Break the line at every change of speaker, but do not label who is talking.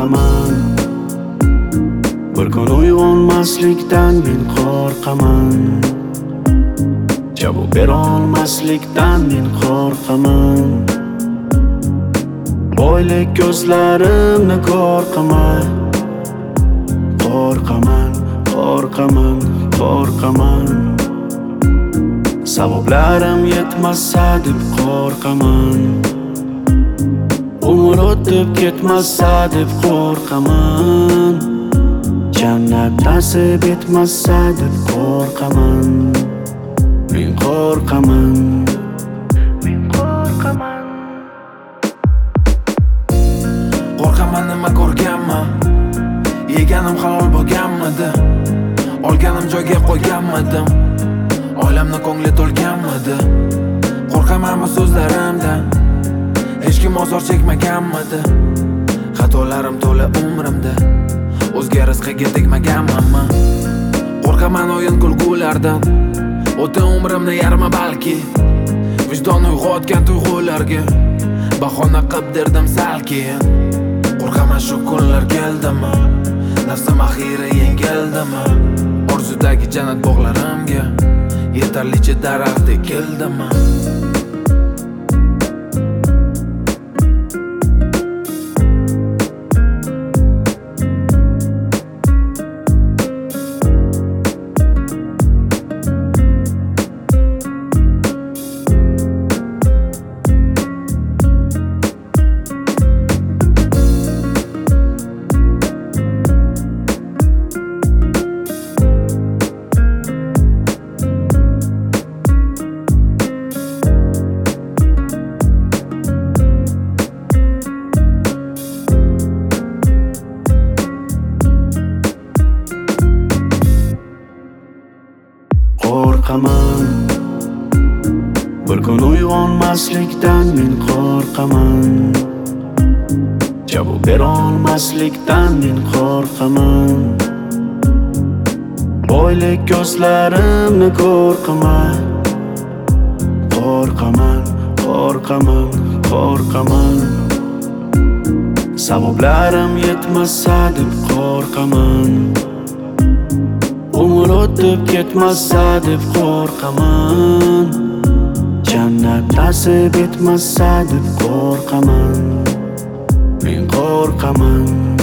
qo'rqaman. Bir kun uyg'onmaslikdan men qo'rqaman. Javob bera olmaslikdan men qo'rqaman. Boylik ko'zlarimni qo'rqaman. Qo'rqaman, qo'rqaman, qo'rqaman. Sabablarim yetmasa deb qo'rqaman. Umr o'tib ketmasa deb qo'rqaman. Jannat nasib etmasa deb qo'rqaman. Men qo'rqaman. Men qo'rqaman.
Qo'rqaman, nima ko'rganman? Yeganim halol bo'lganmidi? Olganim joyga qo'yganmidim? Oilamni ko'ngli to'lganmidi? Qo'rqaman bu so'zlarimdan. Hech kim ozor chekmaganmidi? Xatolarim to'la umrimda. O'zga rizqiga tegmaganman. Qo'rqaman o'yin kulgulardan. O'ta umrimni yarmi balki. Vijdon uyg'otgan tuyg'ularga bahona qilib derdim sal keyin. Qo'rqaman shu kunlar keldimi? Nafsim axiri yengildimi? Orzudagi jannat bog'larimga yetarlicha daraxt ekildimi?
Qo'rqaman. Bir kun uyg'onmaslikdan men qo'rqaman. Javob bera olmaslikdan men qo'rqaman. Boylik ko'zlarimni qo'rqaman. Qo'rqaman, qo'rqaman, qo'rqaman. Sabablarim yetmasa deb qo'rqaman. Umr o'tib ketmasa deb qo'rqaman. Jannat nasib etmasa deb qo'rqaman. Men qo'rqaman.